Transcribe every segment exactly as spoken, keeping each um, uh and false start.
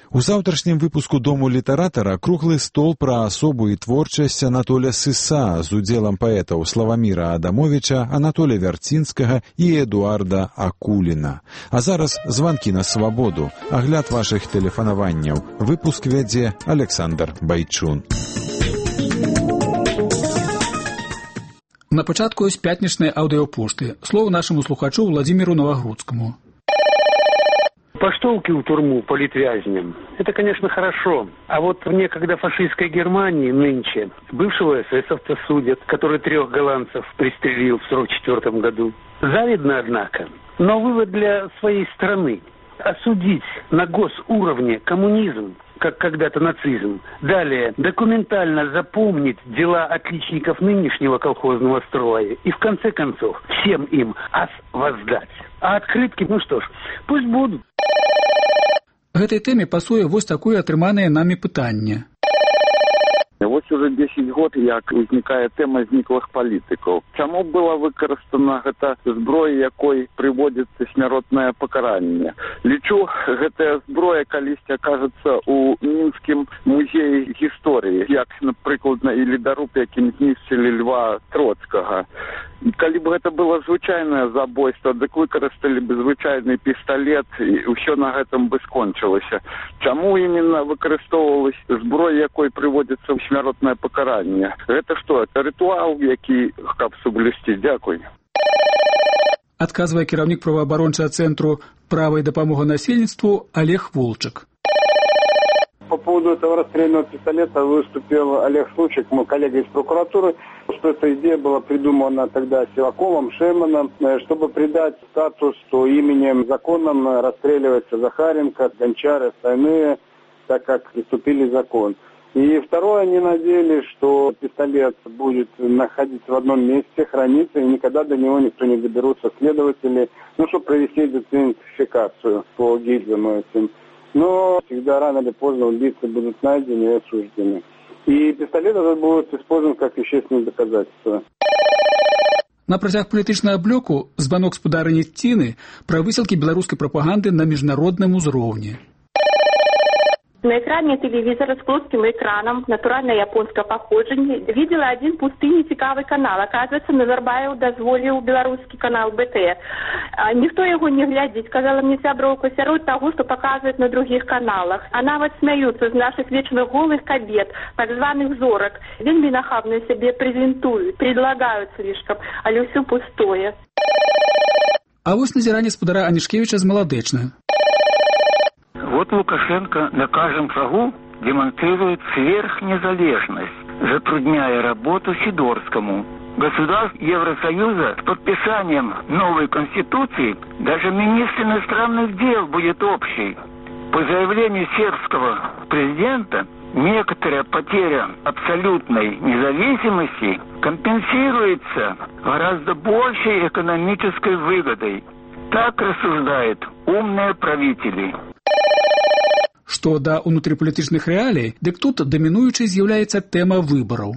У заўтрашнім выпуску «Дому літаратара» круглы стол пра асобу і творчасць Анатоля Сыса з удзелам паэтаў Славаміра Адамовича, Анатоля Вярцінскага і Эдуарда Акуліна. А зараз званкі на свабоду. Агляд вашых тэлефанаванняў. Выпуск вядзе Александр Байчун. На пачатку з пятнічнай аўдыёпошты. Слово нашаму слухачу Владимиру Новогрудскому. Поштовки в турму политвязням – это, конечно, хорошо. А вот в некогда фашистской Германии нынче бывшего эсэсовца судят, который трех голландцев пристрелил в сорок четвёртом году. Завидно, однако. Но вывод для своей страны – осудить на госуровне коммунизм, как когда-то нацизм. Далее, документально запомнить дела отличников нынешнего колхозного строя. И в конце концов, всем им ас воздать. А открытки, ну что ж, пусть будут. Гэтай тэме пасуе вось такое атрыманае намі пытанне. Вось уже десять год, як узнікае тэма зніклых палітыкаў. Чаму была выкарыстана гэта зброя, якой прыводзіцца смяротнае пакаранне? Лічу, гэтая зброя калісьці акажацца ў мінскім музеі гісторыі, як, напрыклад, і ледаруб, якім знішчылі Льва Троцкага. Калі б гэта было звычайнае забойство, дык выкарысталі б звычайны пісталет, і ўсё на гэтым бы скончылася. Чаму іменно выкарыстоўвалась зброя, якой прыводзіцца ў смяротнае пакаранне? Гэта што, это рытуал, які каб соблюсці? Дзякуй. Адказвае кіраўнік праваабарончага цэнтру «Права і дапамога насельніцтву» Олег Волчак. По поводу этого расстрельного пистолета выступил Олег Случик, мой коллега из прокуратуры, что эта идея была придумана тогда Сиваковым, Шерманом, чтобы придать статус, что именем законом расстреливается Захаренко, Гончар и остальные, так как приступили закон. И второе, они надеялись, что пистолет будет находиться в одном месте, храниться, и никогда до него никто не доберутся следователи, ну, чтобы провести идентификацию по гильзам этим. Но всегда рано или поздно убийцы будут найдены и осуждены. И пистолет этот будет использован как вещественное доказательство. На працяг палітычнага блоку званок спадарыні Ціны пра высілкі беларускай прапаганды на міжнародным узроўні. На экране телевизора с плоским экраном, натурально японского походжения, видела один пустый нецікавый канал. Оказывается, Назарбаев дозволил белорусский канал бэ тэ эр. А никто его не глядит, сказала мне сябровка, сярод того, что показывают на других каналах. А нават смеются из наших вечно голых кабет, так званых зорок. Вельми нахабно себе презентуют, предлагают слишком, але все пустое. А вось назіранне спадара Анішкевіча з Маладэчна. Вот Лукашенко на каждом шагу демонстрирует сверхнезалежность, затрудняя работу Сидорскому. Государств Евросоюза с подписанием новой конституции даже министр иностранных дел будет общий. По заявлению сербского президента, некоторая потеря абсолютной независимости компенсируется гораздо большей экономической выгодой. Так рассуждают умные правители. Што да ўнутрыпалітычных рэалій, дык тут дамінуючай з'яўляецца тэма выбараў.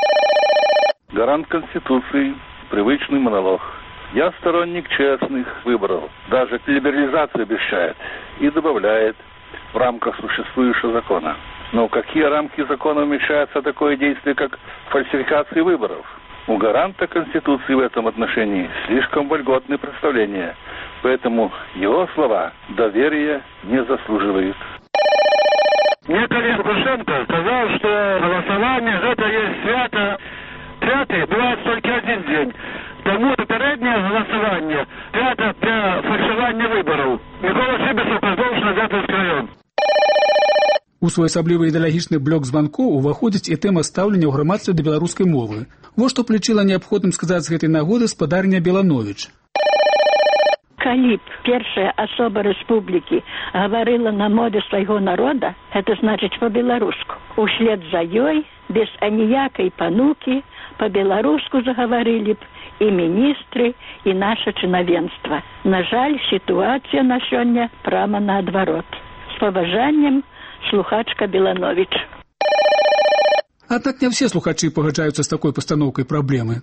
Гарант Конституции, привычный монолог. Я сторонник честных выборов. Даже либерализацию обещает и добавляет в рамках существующего закона. Но какие рамки закона умещаются такое действие, как фальсификации выборов? У гаранта Конституции в этом отношении слишком вольготные представления. Поэтому его слова доверия не заслуживают. Мне коллега Лукашенко сказал, что голосование это есть свято. Свято бывает только один день. Тому попереднее голосование свято для фальшивания выборов. Микола Шибисов, Поздолжный, Дятовский район. У своеасаблівы ідэалагічны блок званкоў уваходзіць і тэма стаўлення ў грамадстве да беларускай мовы. Вось што плічыла неабходным сказаць з гэтай нагоды спадарня Беланович. Калі б першая асоба рэспублікі гаварыла на мове свайго народа, гэта значыць па-беларуску. Услед за ёй, без аніякай панукі, па-беларуску загаварылі б і міністры, і наша чынавенства. На жаль, сітуацыя на сёння прама наадварот. З паважаннем, слухачка Беланович. Аднак не ўсе слухачы пагаджаюцца з такой пастаноўкай праблемы.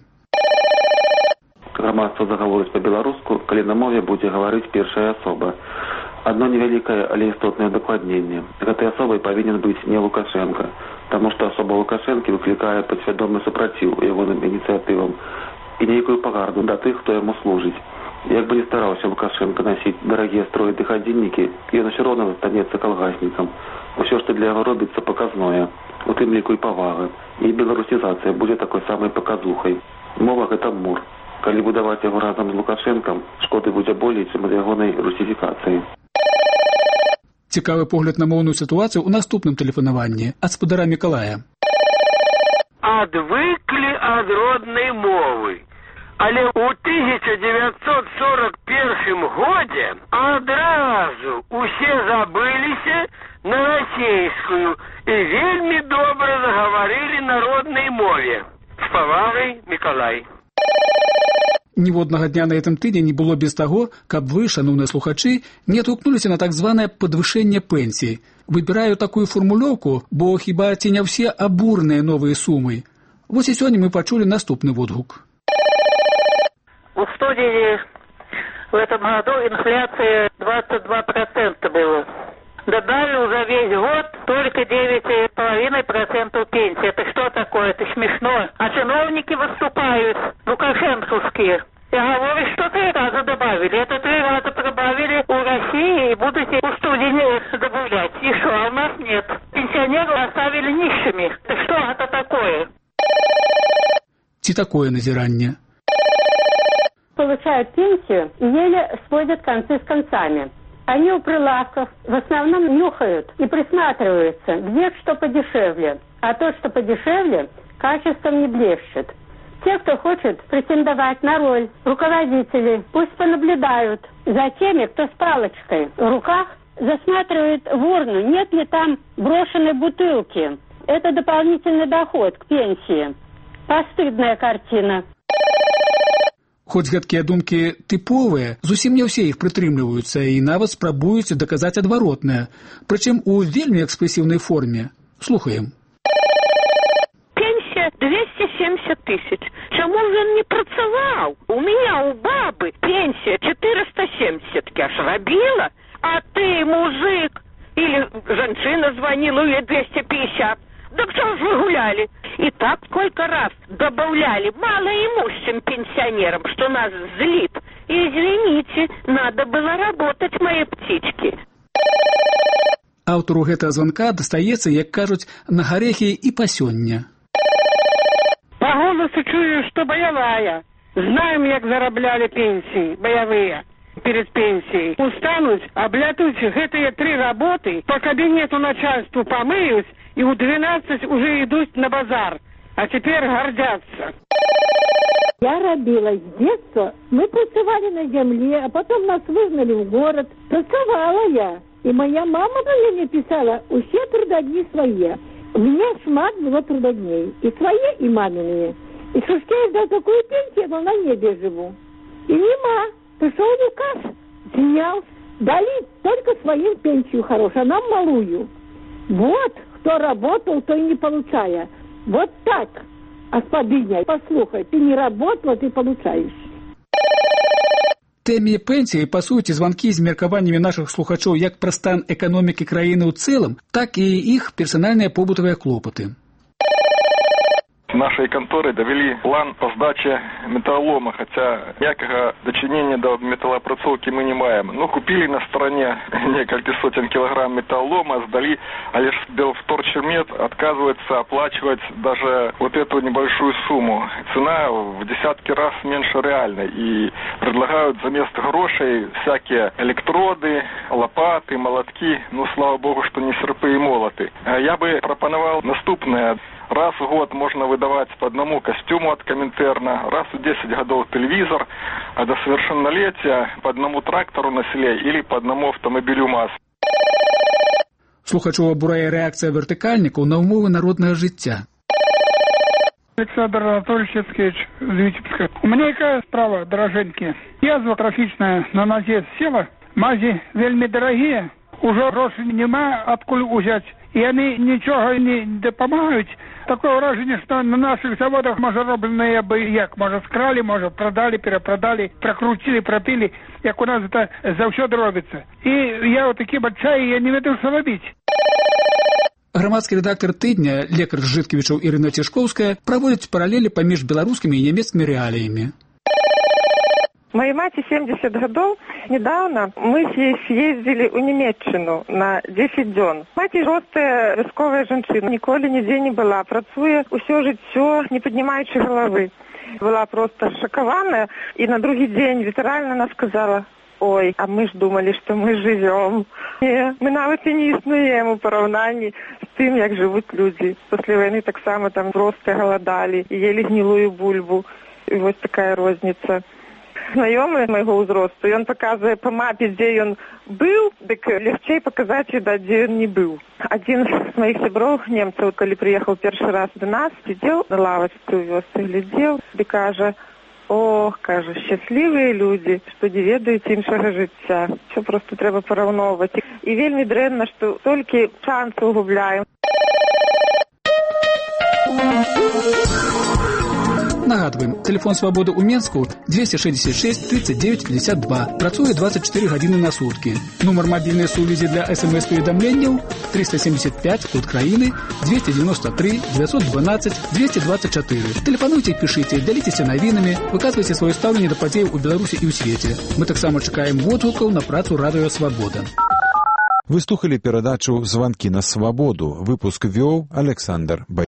Грамадства загаворыць па-беларуску, калі на мове будзе гаварыць першая асоба. Одно невеликое, але істотное дакладненне. Гэтай асобай павінен быць не Лукашенко, таму што асоба Лукашэнкі выклікае падсвядомы супраціў ягоным ініцыятывам і нейкую пагарду да тых, хто яму служыць. Як бы не стараўся Лукашенко насіць дарагія строіды гадзіннікі, ён усё роўна застанецца калгаснікам. Усё, што для яго робіцца, паказное, у тым ліку і павага. І беларусізацыя будзе такой самай паказухай. Мова гэта мур. Калі будаваць яго разам з Лукашэнкам, шкоды будзе болей, чым ад ягонай русіфікацыі. Цікавы погляд на моўную сітуацыю ў наступным тэлефанаванні ад спадара Мікалая. Адвыклі ад роднай мовы. Але ў тысяча дзевяцьсот сорок першым годзе адразу усе забыліся на расейскую і вельмі добра загаварылі на роднай мове. З павагай, Мікалай. Ніводнага дня на гэтым тыдні не было без таго, каб вы, шановныя слухачы, не адгукнуліся на так званае падвышэнне пенсій. Выбіраю такую фармулёўку, бо хіба ці не ўсе абурныя новыя сумы. Вось і сёння мы пачулі наступны водгук. В студии в этом году инфляция двадцать два процента была. Добавил за весь год только девять целых пять десятых процента пенсии. Это что такое? Это смешно. А чиновники выступают, лукашенковские. Я говорю, что три раза добавили. Это три раза прибавили у России и будете у студии добавлять. И что? А у нас нет. Пенсионеров оставили нищими. Это что это такое? Ці такое назиранне? Получают пенсию и еле сводят концы с концами. Они у прилавков в основном нюхают и присматриваются, где что подешевле. А то, что подешевле, качеством не блещет. Те, кто хочет претендовать на роль руководителей, пусть понаблюдают за теми, кто с палочкой в руках засматривает в урну, нет ли там брошенной бутылки. Это дополнительный доход к пенсии. Постыдная картина. Хоць гэткія думкі тыповыя, зусім не ўсе іх прытрымліваюцца і нават спрабуюць даказаць адваротнае, прычым у вельмі экспрэсіўнай форме. Слухаем. Пенсия двести семьдесят тысяч. Чаму ж ён не працаваў? У меня у бабы пенсия четыреста семьдесят. Я ж рабіла, а ты, мужик, или женщина звонила, ей двести пятьдесят. Да что ж вы гуляли? И так сколько раз добавляли малоимущим пенсионерам, что нас злит. И извините, надо было работать, мои птички. Аўтару гэтага званка дастаецца, як кажуць, на гарэхі і па сёння. По голосу чую, что боевая. Знаем, як зарабляли пенсии, боевые. Перед пенсией. Устанусь, облятусь гэтые три работы, по кабинету начальству помыюсь, и у двенадцать уже идут на базар. А теперь гордятся. Я робила с детства. Мы працевали на земле, а потом нас выгнали в город. Працевала я. И моя мама мне писала, усе трудодни свои. У меня шмат было трудодней. И свои, и маминые. И что ж я дал такую пенсию, но на небе живу. И нема. Пришел указ, снял, дали только своим пенсию хорошую, а нам малую. Вот, кто работал, то и не получая. Вот так, господиня, послухай, ты не работала, ты получаешь. Тэме пенсіі пасуюць званкі з меркаваннямі нашых слухачоў як пра стан эканомікі краіны ў цэлым, так і іх персанальныя побытавыя клопаты. Нашей конторы довели план по сдаче металлолома, хотя никакого дочинения до металлоопрацовки мы не маем. Ну, купили на стороне несколько сотен килограмм металлолома, сдали, а лишь Белвторчмет отказывается оплачивать даже вот эту небольшую сумму. Цена в десятки раз меньше реальной. И предлагают за место грошей всякие электроды, лопаты, молотки. Ну, слава богу, что не серпы и молоты. Я бы пропоновал наступное. Раз в год можно выдавать по одному костюму от Коминтерна, раз в десять годов телевизор, а до совершеннолетия по одному трактору на селе или по одному автомобилю МАЗ. Слухачоў абурае рэакцыя вертыкальнікаў на ўмовы народнага жыцця. Александр Анатольевич Яцкевич из Витебска. У меня какая справа, дороженьки? Язва трофічная на нозе села, мази вельми дорогие, уже грошей нема, откуль узять. і яны нічога не дапамагаюць. Такое ўражанне, што на нашых заводах, можа, робленыя бы як, можа, скралі, можа, прадалі, перапрадалі, пракруцілі, прапілі, як у нас это заўсёды робіцца. І я ў такім адчаі, я не ведаю, што рабіць. Грамадскі рэдактар тыдня, лекар з Жыткавічаў Ірына Цішкоўская, праводзіць паралелі паміж беларускімі і нямецкімі рэаліямі. Моей мате семьдесят годов. Недавно мы с ней съездили в Немеччину на десять дён. Мать ростая військовая женщина, ніколи нигде не была. Працуе усё жыццё, не поднимаючи головы. Была просто шокована, и на другий день ветерально она сказала: ой, а мы ж думали, что мы живем. Не, мы навіть і не існуємо у порівнянні з тим, як живуть люди. Після війни так само там просто голодали і їли гнилую бульбу. І ось така розниця. Знайомый моего узросту, и он показывает по мапе, где он был, так легче показать, да, где он не был. Один из моих сябров, немцев, когда приехал первый раз до нас, сидел на лавочке у вёсы, глядел, и каже: ох, каже, щасливые люди, что не ведають іншого життя. Все просто треба порівнювати. І вельми дренно, що тільки шанси угубляємо. Нагадываем, телефон «Свободы» у Менску двести шестьдесят шесть тридцать девять пятьдесят два. Працует двадцать четыре гадзіны на сутки. Номер мобильной сувязі для смс-поведомлений триста семьдесят пять, код краины двести девяносто три девятьсот двенадцать двести двадцать четыре. Телефонуйте, пишите, делитесь новинами, выказывайте свое ставление до подей у Беларуси и у свете. Мы таксама чекаем водгукаў на працу радыё «Свобода». Вы слухали перадачу «Звонки на свободу». Выпуск вёў Александр Бай.